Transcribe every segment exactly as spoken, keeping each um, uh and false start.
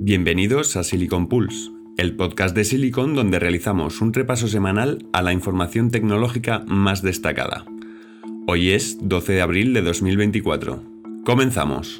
Bienvenidos a Silicon Pulse, el podcast de Silicon donde realizamos un repaso semanal a la información tecnológica más destacada. Hoy es doce de abril de dos mil veinticuatro. ¡Comenzamos!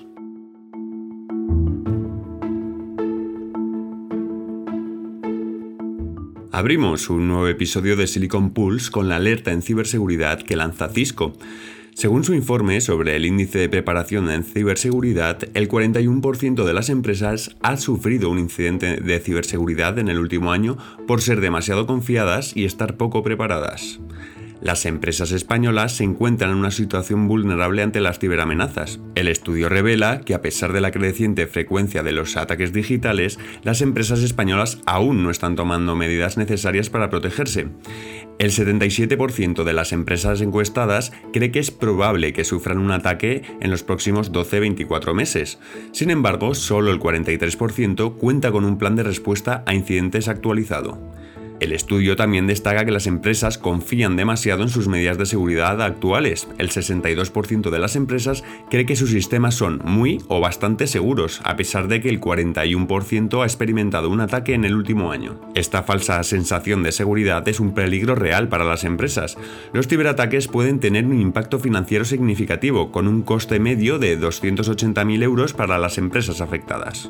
Abrimos un nuevo episodio de Silicon Pulse con la alerta en ciberseguridad que lanza Cisco. Según su informe sobre el índice de preparación en ciberseguridad, el cuarenta y uno por ciento de las empresas ha sufrido un incidente de ciberseguridad en el último año por ser demasiado confiadas y estar poco preparadas. Las empresas españolas se encuentran en una situación vulnerable ante las ciberamenazas. El estudio revela que a pesar de la creciente frecuencia de los ataques digitales, las empresas españolas aún no están tomando medidas necesarias para protegerse. El setenta y siete por ciento de las empresas encuestadas cree que es probable que sufran un ataque en los próximos doce a veinticuatro meses. Sin embargo, solo el cuarenta y tres por ciento cuenta con un plan de respuesta a incidentes actualizado. El estudio también destaca que las empresas confían demasiado en sus medidas de seguridad actuales. El sesenta y dos por ciento de las empresas cree que sus sistemas son muy o bastante seguros, a pesar de que el cuarenta y uno por ciento ha experimentado un ataque en el último año. Esta falsa sensación de seguridad es un peligro real para las empresas. Los ciberataques pueden tener un impacto financiero significativo, con un coste medio de doscientos ochenta mil euros para las empresas afectadas.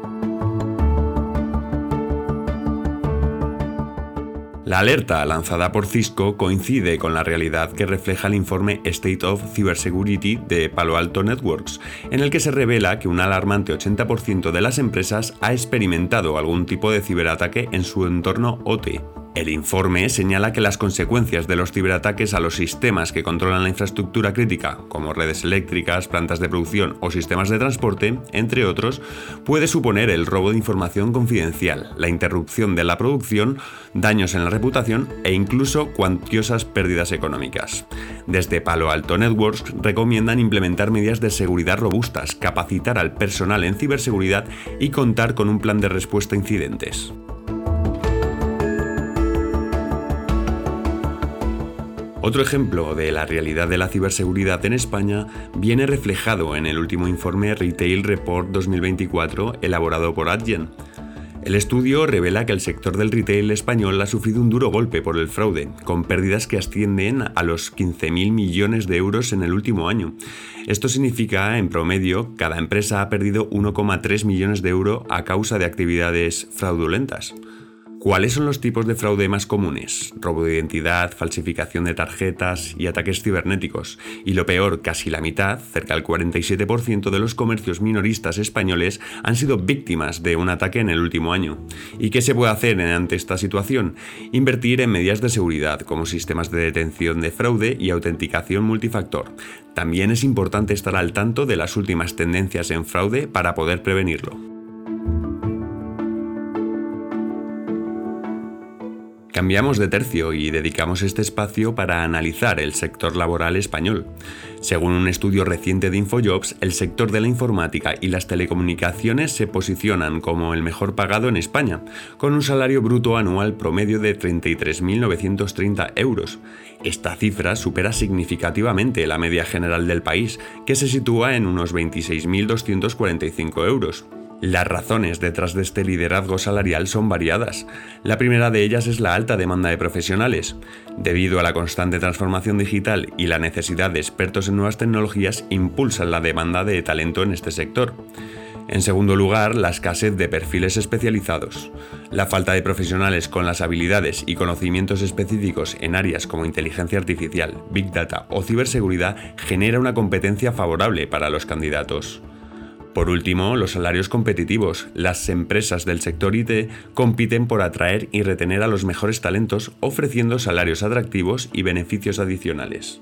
La alerta lanzada por Cisco coincide con la realidad que refleja el informe State of Cybersecurity de Palo Alto Networks, en el que se revela que un alarmante ochenta por ciento de las empresas ha experimentado algún tipo de ciberataque en su entorno O T. El informe señala que las consecuencias de los ciberataques a los sistemas que controlan la infraestructura crítica, como redes eléctricas, plantas de producción o sistemas de transporte, entre otros, puede suponer el robo de información confidencial, la interrupción de la producción, daños en la reputación e incluso cuantiosas pérdidas económicas. Desde Palo Alto Networks recomiendan implementar medidas de seguridad robustas, capacitar al personal en ciberseguridad y contar con un plan de respuesta a incidentes. Otro ejemplo de la realidad de la ciberseguridad en España viene reflejado en el último informe Retail Report dos mil veinticuatro elaborado por Adyen. El estudio revela que el sector del retail español ha sufrido un duro golpe por el fraude, con pérdidas que ascienden a los quince mil millones de euros en el último año. Esto significa, en promedio, cada empresa ha perdido uno coma tres millones de euros a causa de actividades fraudulentas. ¿Cuáles son los tipos de fraude más comunes? Robo de identidad, falsificación de tarjetas y ataques cibernéticos. Y lo peor, casi la mitad, cerca del cuarenta y siete por ciento de los comercios minoristas españoles han sido víctimas de un ataque en el último año. ¿Y qué se puede hacer ante esta situación? Invertir en medidas de seguridad, como sistemas de detención de fraude y autenticación multifactor. También es importante estar al tanto de las últimas tendencias en fraude para poder prevenirlo. Cambiamos de tercio y dedicamos este espacio para analizar el sector laboral español. Según un estudio reciente de Infojobs, el sector de la informática y las telecomunicaciones se posicionan como el mejor pagado en España, con un salario bruto anual promedio de treinta y tres mil novecientos treinta euros. Esta cifra supera significativamente la media general del país, que se sitúa en unos veintiséis mil doscientos cuarenta y cinco euros. Las razones detrás de este liderazgo salarial son variadas. La primera de ellas es la alta demanda de profesionales. Debido a la constante transformación digital y la necesidad de expertos en nuevas tecnologías, impulsan la demanda de talento en este sector. En segundo lugar, la escasez de perfiles especializados. La falta de profesionales con las habilidades y conocimientos específicos en áreas como inteligencia artificial, Big Data o ciberseguridad genera una competencia favorable para los candidatos. Por último, los salarios competitivos. Las empresas del sector I T compiten por atraer y retener a los mejores talentos, ofreciendo salarios atractivos y beneficios adicionales.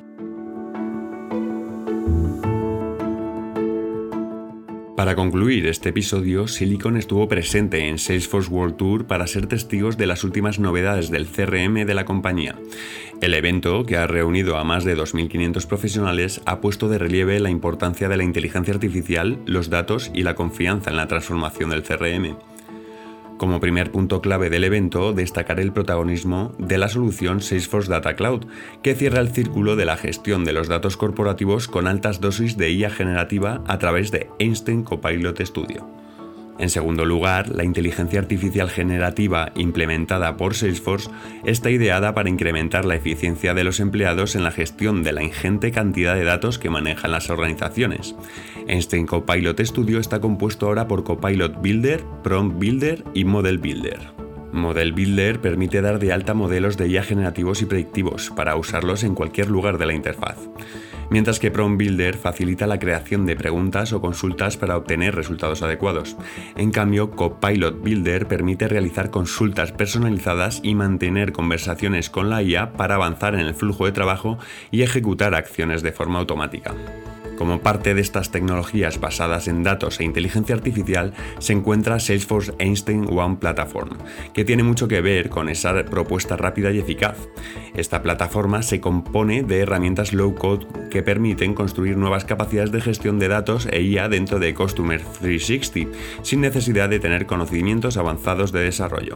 Para concluir este episodio, Silicon estuvo presente en Salesforce World Tour para ser testigos de las últimas novedades del C R M de la compañía. El evento, que ha reunido a más de dos mil quinientos profesionales, ha puesto de relieve la importancia de la inteligencia artificial, los datos y la confianza en la transformación del C R M. Como primer punto clave del evento, destacar el protagonismo de la solución Salesforce Data Cloud, que cierra el círculo de la gestión de los datos corporativos con altas dosis de I A generativa a través de Einstein Copilot Studio. En segundo lugar, la inteligencia artificial generativa implementada por Salesforce está ideada para incrementar la eficiencia de los empleados en la gestión de la ingente cantidad de datos que manejan las organizaciones. Einstein Copilot Studio está compuesto ahora por Copilot Builder, Prompt Builder y Model Builder. Model Builder permite dar de alta modelos de I A generativos y predictivos para usarlos en cualquier lugar de la interfaz, mientras que Prompt Builder facilita la creación de preguntas o consultas para obtener resultados adecuados. En cambio, Copilot Builder permite realizar consultas personalizadas y mantener conversaciones con la I A para avanzar en el flujo de trabajo y ejecutar acciones de forma automática. Como parte de estas tecnologías basadas en datos e inteligencia artificial se encuentra Salesforce Einstein One Platform, que tiene mucho que ver con esa propuesta rápida y eficaz. Esta plataforma se compone de herramientas low-code que permiten construir nuevas capacidades de gestión de datos e I A dentro de Customer trescientos sesenta, sin necesidad de tener conocimientos avanzados de desarrollo.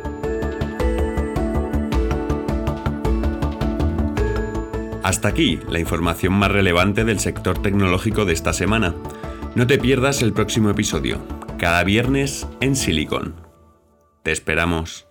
Hasta aquí la información más relevante del sector tecnológico de esta semana. No te pierdas el próximo episodio, cada viernes en Silicon. Te esperamos.